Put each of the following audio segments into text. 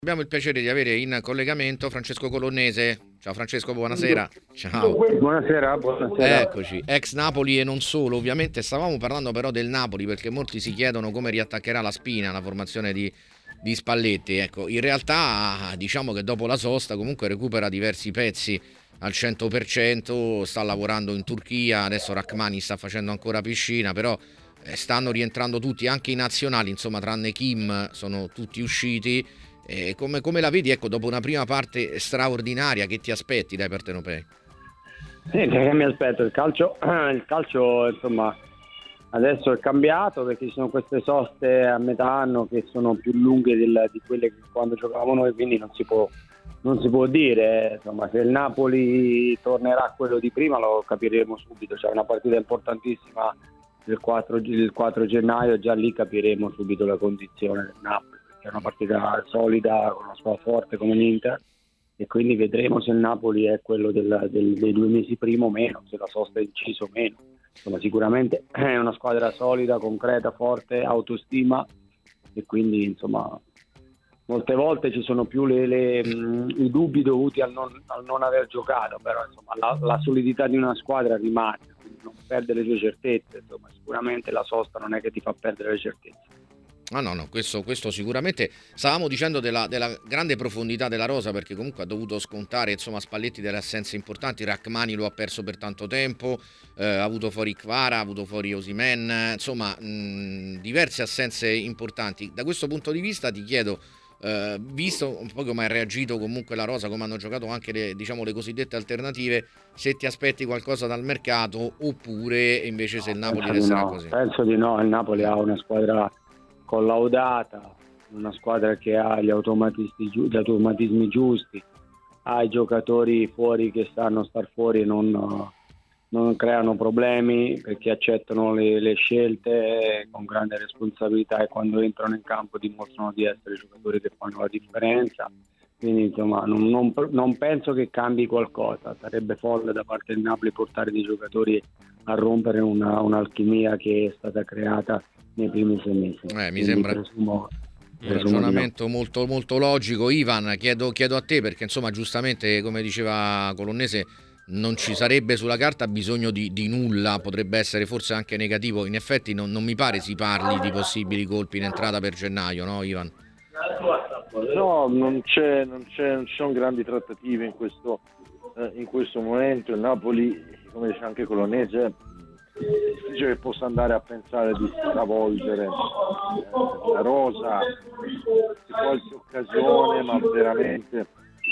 Abbiamo il piacere di avere in collegamento Francesco Colonnese. Ciao Francesco, buonasera. Ciao. Buonasera. Eccoci, ex Napoli e non solo. Ovviamente stavamo parlando però del Napoli perché molti si chiedono come riattaccherà la spina la formazione di Spalletti. Ecco, in realtà diciamo che dopo la sosta comunque recupera diversi pezzi al 100%, sta lavorando in Turchia, adesso Rachmani sta facendo ancora piscina, però stanno rientrando tutti, anche i nazionali, insomma tranne Kim sono tutti usciti. Come la vedi, ecco, dopo una prima parte straordinaria, che ti aspetti dai partenopei? Sì, che mi aspetto? Il calcio, insomma, adesso è cambiato perché ci sono queste soste a metà anno che sono più lunghe di quelle che quando giocavamo noi, quindi non si può dire. Insomma, se il Napoli tornerà a quello di prima lo capiremo subito. C'è una partita importantissima il 4 gennaio, già lì capiremo subito la condizione del Napoli. È una partita solida con una squadra forte come l'Inter e quindi vedremo se il Napoli è quello dei 2 mesi prima o meno, se la sosta è inciso o meno. Insomma, sicuramente è una squadra solida, concreta, forte, autostima e quindi insomma molte volte ci sono più i dubbi dovuti al non aver giocato, però insomma la solidità di una squadra rimane, quindi non perdere le tue certezze. Insomma, sicuramente la sosta non è che ti fa perdere le certezze. No, questo sicuramente. Stavamo dicendo della grande profondità della rosa, perché comunque ha dovuto scontare, insomma, Spalletti delle assenze importanti. Rachmani lo ha perso per tanto tempo, ha avuto fuori Kvara, ha avuto fuori Osimhen, insomma, diverse assenze importanti. Da questo punto di vista ti chiedo, visto un po' come ha reagito comunque la rosa, come hanno giocato anche le cosiddette alternative, se ti aspetti qualcosa dal mercato oppure invece se il Napoli resterà così. Penso di no, il Napoli ha una squadra collaudata, una squadra che ha gli automatismi giusti, ha i giocatori fuori che sanno star fuori e non creano problemi perché accettano le scelte con grande responsabilità e quando entrano in campo dimostrano di essere giocatori che fanno la differenza. Quindi insomma non penso che cambi qualcosa, sarebbe folle da parte del Napoli portare dei giocatori a rompere un'alchimia che è stata creata nei primi 6 mesi. Mi sembra un ragionamento molto, molto logico. Ivan, chiedo a te perché insomma giustamente come diceva Colonnese non ci sarebbe sulla carta bisogno di nulla, potrebbe essere forse anche negativo, in effetti non mi pare si parli di possibili colpi in entrata per gennaio, no Ivan? No, non ci sono grandi trattative in questo momento. Il Napoli, come dice anche Colonnese, dice che possa andare a pensare di stravolgere la rosa di qualche occasione, ma veramente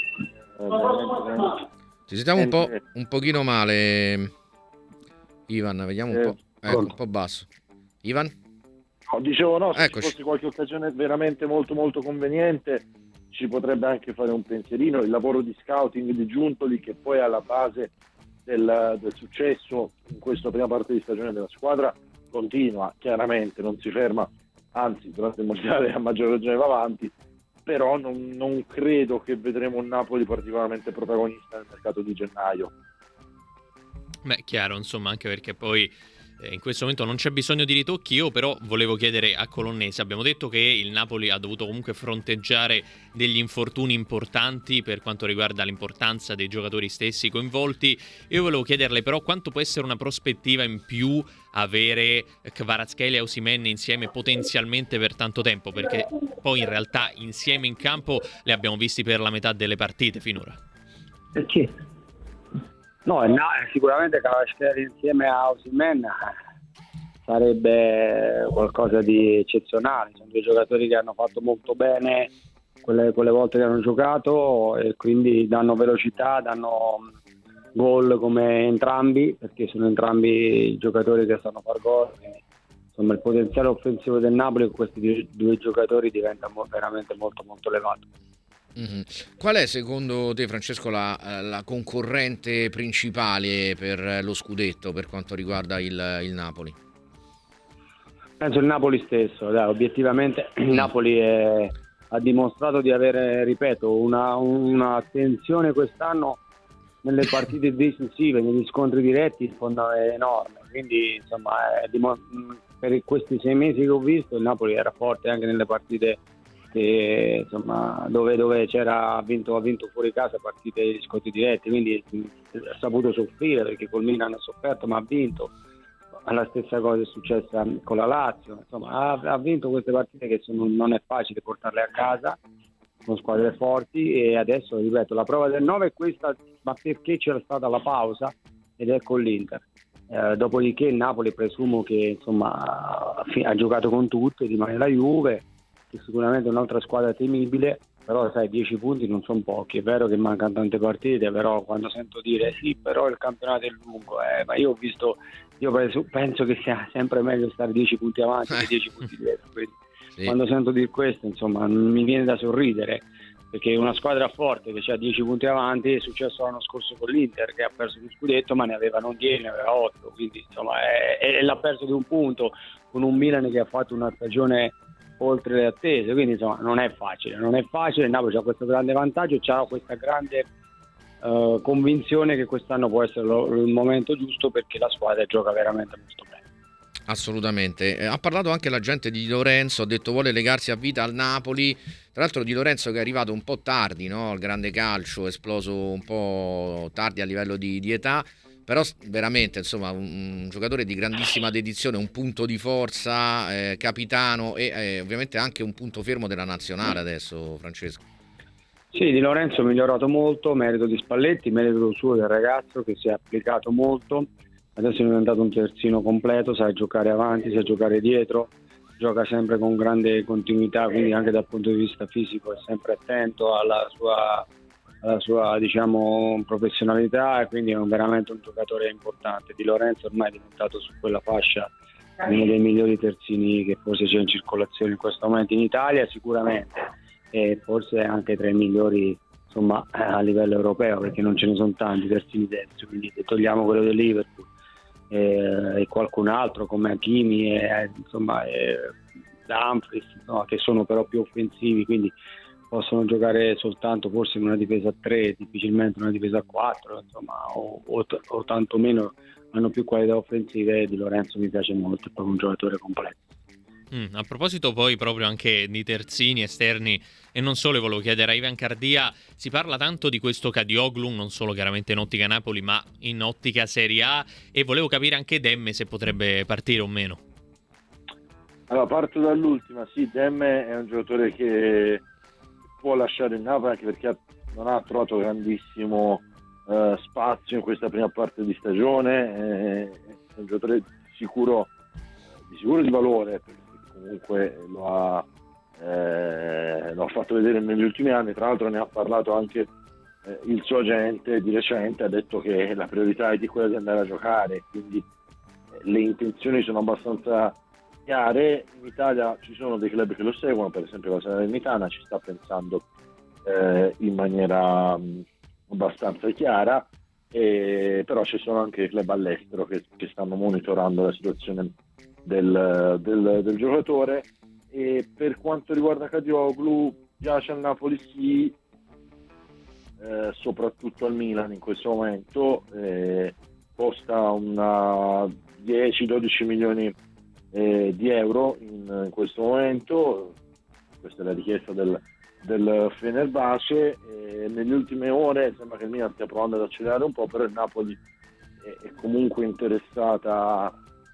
ti sentiamo un pochino male, Ivan, vediamo un po'. Ecco, un po' basso. Ivan? Dicevo no, se Eccoci. ci fosse qualche occasione veramente molto molto conveniente ci potrebbe anche fare un pensierino. Il lavoro di scouting di Giuntoli, che poi è alla base del successo in questa prima parte di stagione della squadra, continua, chiaramente non si ferma, anzi durante il mondiale a maggior ragione va avanti, però non credo che vedremo un Napoli particolarmente protagonista nel mercato di gennaio. Beh, chiaro, insomma, anche perché poi in questo momento non c'è bisogno di ritocchi. Io però volevo chiedere a Colonnese, abbiamo detto che il Napoli ha dovuto comunque fronteggiare degli infortuni importanti per quanto riguarda l'importanza dei giocatori stessi coinvolti. Io volevo chiederle però quanto può essere una prospettiva in più avere Kvaratskhelia e Osimhen insieme potenzialmente per tanto tempo, perché poi in realtà insieme in campo li abbiamo visti per la metà delle partite finora. Perché? No, sicuramente Kvaratskhelia insieme a Osimhen sarebbe qualcosa di eccezionale. Sono due giocatori che hanno fatto molto bene quelle volte che hanno giocato e quindi danno velocità, danno gol come entrambi, perché sono entrambi giocatori che sanno far gol. Insomma, il potenziale offensivo del Napoli con questi due giocatori diventa veramente molto molto elevato. Mm-hmm. Qual è secondo te, Francesco, la concorrente principale per lo scudetto per quanto riguarda il Napoli? Penso il Napoli stesso, obiettivamente il Napoli ha dimostrato di avere, ripeto, una tensione quest'anno nelle partite decisive, negli scontri diretti è enorme, quindi insomma per questi 6 mesi che ho visto il Napoli era forte anche nelle partite che insomma dove ha vinto fuori casa partite di scontri diretti, quindi ha saputo soffrire, perché col Milan ha sofferto ma ha vinto. La stessa cosa è successa con la Lazio, insomma ha vinto queste partite che non è facile portarle a casa con squadre forti, e adesso ripeto, la prova del 9 è questa, ma perché c'era stata la pausa ed è con l'Inter. Dopodiché il Napoli presumo che insomma ha giocato con tutti, rimane la Juve, che sicuramente è un'altra squadra temibile, però sai, 10 punti non sono pochi. È vero che mancano tante partite, però quando sento dire sì, però il campionato è lungo, ma io penso che sia sempre meglio stare 10 punti avanti che 10 punti dietro, quindi sì. Quando sento dire questo, insomma, mi viene da sorridere, perché una squadra forte che ha 10 punti avanti è successo l'anno scorso con l'Inter, che ha perso lo scudetto ma ne aveva non 10, ne aveva 8, quindi insomma l'ha perso di un punto con un Milan che ha fatto una stagione oltre le attese, quindi insomma non è facile. Il Napoli ha questo grande vantaggio e ha questa grande convinzione che quest'anno può essere il momento giusto, perché la squadra gioca veramente molto bene. Assolutamente. Ha parlato anche l'agente di Di Lorenzo, ha detto vuole legarsi a vita al Napoli. Tra l'altro Di Lorenzo che è arrivato un po' tardi, no? Al grande calcio, è esploso un po' tardi a livello di età, però veramente insomma un giocatore di grandissima dedizione, un punto di forza, capitano e ovviamente anche un punto fermo della nazionale adesso, Francesco. Sì, Di Lorenzo è migliorato molto, merito di Spalletti, merito suo del ragazzo che si è applicato molto. Adesso è diventato un terzino completo, sa giocare avanti, sa giocare dietro, gioca sempre con grande continuità, quindi anche dal punto di vista fisico è sempre attento alla sua diciamo professionalità, e quindi è veramente un giocatore importante. Di Lorenzo ormai è diventato su quella fascia uno dei migliori terzini che forse c'è in circolazione in questo momento in Italia sicuramente, e forse anche tra i migliori insomma a livello europeo, perché non ce ne sono tanti terzini destri, quindi se togliamo quello del Liverpool e qualcun altro come Hakimi e Dumfries, no, che sono però più offensivi, quindi possono giocare soltanto forse in una difesa a 3, difficilmente in una difesa a 4, insomma, o tantomeno hanno più qualità offensive. Di Lorenzo mi piace molto, è proprio un giocatore completo. A proposito poi proprio anche di terzini esterni e non solo, volevo chiedere a Ivan Cardia, si parla tanto di questo Kadioglu, non solo chiaramente in ottica Napoli ma in ottica Serie A, e volevo capire anche Demme se potrebbe partire o meno. Allora parto dall'ultima, sì, Demme è un giocatore che può lasciare il Napoli anche perché non ha trovato grandissimo spazio in questa prima parte di stagione, è un giocatore di sicuro di valore, perché comunque lo ha fatto vedere negli ultimi anni. Tra l'altro ne ha parlato anche il suo agente di recente, ha detto che la priorità è di quella di andare a giocare, quindi le intenzioni sono abbastanza chiare. In Italia ci sono dei club che lo seguono, per esempio la Salernitana ci sta pensando in maniera abbastanza chiara, però ci sono anche club all'estero che stanno monitorando la situazione del giocatore. E per quanto riguarda Kadioglu, piace al Napoli sì, soprattutto al Milan in questo momento, costa una 10-12 milioni di euro in questo momento. Questa è la richiesta del Fenerbahce. Nelle ultime ore sembra che il Milan stia provando ad accelerare un po', però il Napoli è comunque interessata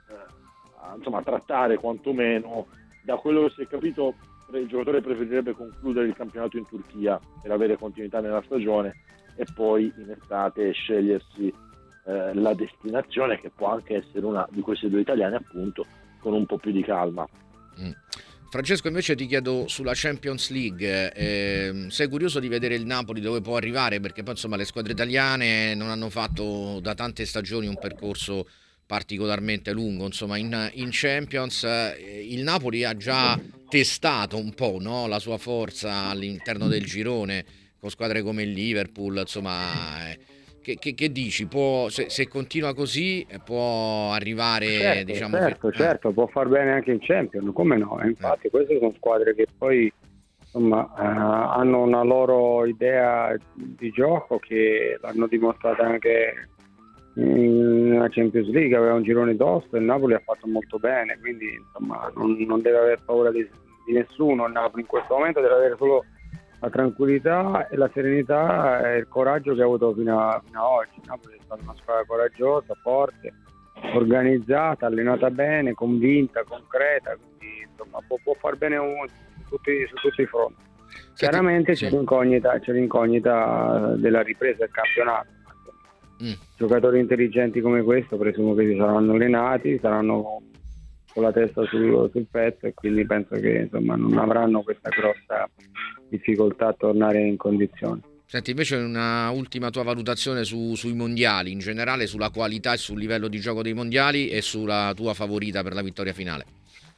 a trattare, quantomeno da quello che si è capito il giocatore preferirebbe concludere il campionato in Turchia per avere continuità nella stagione e poi in estate scegliersi la destinazione, che può anche essere una di queste due italiane, appunto, con un po' più di calma. Francesco, invece ti chiedo sulla Champions League, sei curioso di vedere il Napoli dove può arrivare? Perché poi insomma le squadre italiane non hanno fatto da tante stagioni un percorso particolarmente lungo, insomma in Champions il Napoli ha già testato un po', no, la sua forza all'interno del girone con squadre come il Liverpool, insomma che dici? Se continua così può arrivare, certo, può far bene anche in Champions, come no? Infatti queste sono squadre che poi insomma hanno una loro idea di gioco che l'hanno dimostrata anche nella Champions League, aveva un girone tosto e il Napoli ha fatto molto bene, quindi insomma non deve aver paura di di nessuno. Il Napoli in questo momento deve avere solo la tranquillità e la serenità e il coraggio che ha avuto fino a oggi. Il Napoli è stata una squadra coraggiosa, forte, organizzata, allenata bene, convinta, concreta, quindi insomma può far bene su tutti i fronti. Chiaramente c'è l'incognita della ripresa del campionato. Giocatori intelligenti come questo presumo che si saranno allenati, saranno con la testa sul pezzo, e quindi penso che insomma non avranno questa grossa difficoltà a tornare in condizione. Senti, invece una ultima tua valutazione sui mondiali, in generale sulla qualità e sul livello di gioco dei mondiali e sulla tua favorita per la vittoria finale.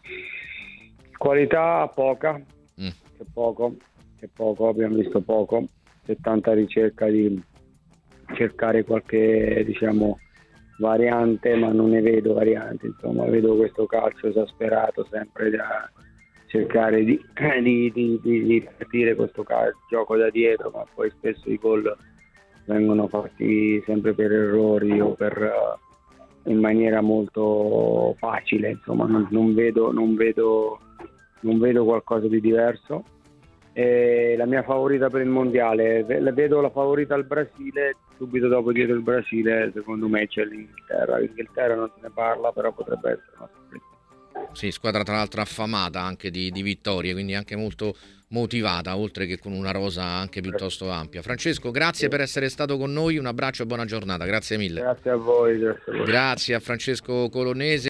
Qualità poca, c'è poco, abbiamo visto poco, c'è tanta ricerca di cercare qualche variante, ma non ne vedo varianti, insomma vedo questo calcio esasperato sempre da cercare di partire questo gioco da dietro, ma poi spesso i gol vengono fatti sempre per errori o in maniera molto facile, insomma non vedo qualcosa di diverso. E la mia favorita per il mondiale, vedo la favorita al Brasile, subito dopo dietro il Brasile secondo me c'è l'Inghilterra non se ne parla, però potrebbe essere una sorpresa. Sì, squadra tra l'altro affamata anche di vittorie, quindi anche molto motivata, oltre che con una rosa anche piuttosto ampia. Francesco, grazie per essere stato con noi, un abbraccio e buona giornata, grazie mille. Grazie a voi. Grazie a Francesco Colonnese.